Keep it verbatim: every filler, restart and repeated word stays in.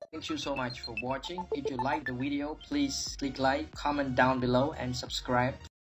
Thank you so much for watching. If you like the video, please click like, comment down below and subscribe.